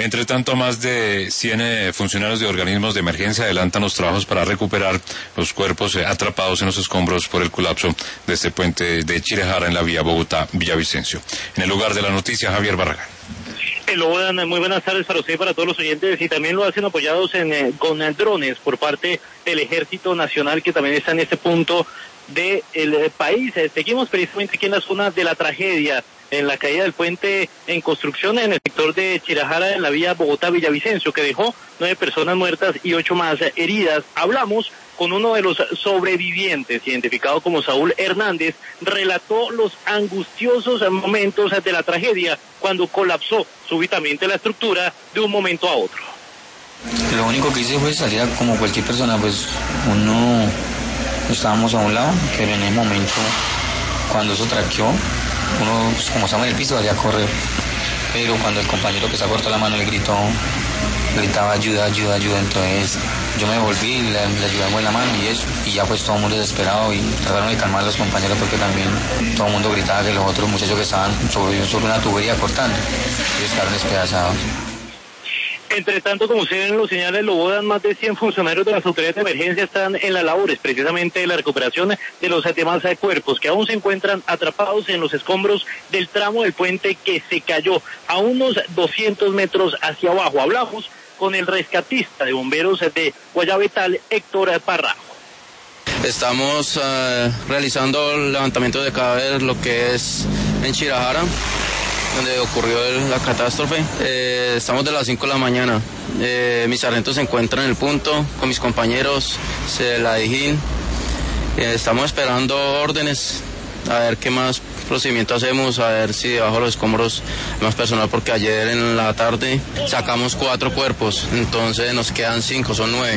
Entre tanto, más de 100 funcionarios de organismos de emergencia adelantan los trabajos para recuperar los cuerpos atrapados en los escombros por el colapso de este puente de Chirajara en la vía Bogotá-Villavicencio. En el lugar de la noticia, Javier Barragán. Muy buenas tardes para usted y para todos los oyentes, y también lo hacen apoyados con drones por parte del Ejército Nacional, que también está en este punto del país. Seguimos precisamente aquí en la zona de la tragedia, en la caída del puente en construcción en el sector de Chirajara, en la vía Bogotá-Villavicencio, que dejó 9 personas muertas y 8 más heridas. Hablamos con uno de los sobrevivientes, identificado como Saúl Hernández. Relató los angustiosos momentos de la tragedia cuando colapsó súbitamente la estructura de un momento a otro. Lo único que hice fue salir como cualquier persona, pues estábamos a un lado, pero en ese momento, cuando eso traqueó, uno, pues, como estaba en el piso, salía a correr. Pero cuando el compañero que se cortó la mano le gritaba ayuda, entonces yo me volví y le ayudamos en la mano y ya pues todo el mundo desesperado, y trataron de calmar a los compañeros porque también todo el mundo gritaba que los otros muchachos que estaban sobre una tubería cortando, ellos quedaron despedazados. Entre tanto, como ustedes lo señalan, Lobodan, más de 100 funcionarios de las autoridades de emergencia están en las labores precisamente de la recuperación de los demás cuerpos que aún se encuentran atrapados en los escombros del tramo del puente que se cayó a unos 200 metros hacia abajo. Hablamos con el rescatista de bomberos de Guayabetal, Héctor Parrajo. Estamos realizando el levantamiento de cadáveres, lo que es en Chirajara, donde ocurrió la catástrofe. Estamos de las 5 de la mañana. Mis sargentos se encuentran en el punto con mis compañeros de la Dijín. Estamos esperando órdenes, a ver qué más procedimiento hacemos, a ver si debajo de los escombros hay más personal, porque ayer en la tarde sacamos 4 cuerpos, entonces nos quedan 5, son 9.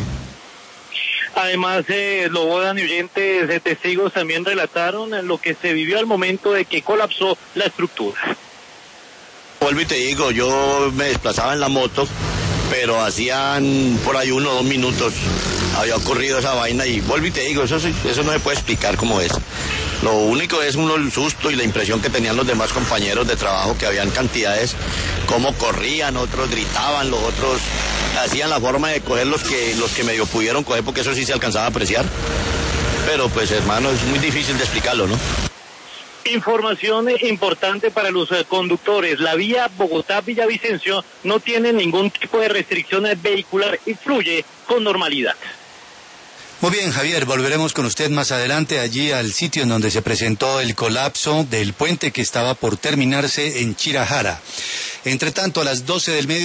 Además, Lobodan y oyentes de testigos también relataron lo que se vivió al momento de que colapsó la estructura. Vuelvo y te digo, yo me desplazaba en la moto, pero hacían por ahí 1 o 2 minutos había ocurrido esa vaina, y vuelvo y te digo, eso no se puede explicar cómo es. Lo único es el susto y la impresión que tenían los demás compañeros de trabajo, que habían cantidades, cómo corrían, otros gritaban, los otros hacían la forma de coger los que medio pudieron coger, porque eso sí se alcanzaba a apreciar. Pero pues, hermano, es muy difícil de explicarlo, ¿no? Información importante para los conductores. La vía Bogotá-Villavicencio no tiene ningún tipo de restricción vehicular y fluye con normalidad. Muy bien, Javier, volveremos con usted más adelante allí al sitio en donde se presentó el colapso del puente que estaba por terminarse en Chirajara. Entre tanto, a las 12 del mediodía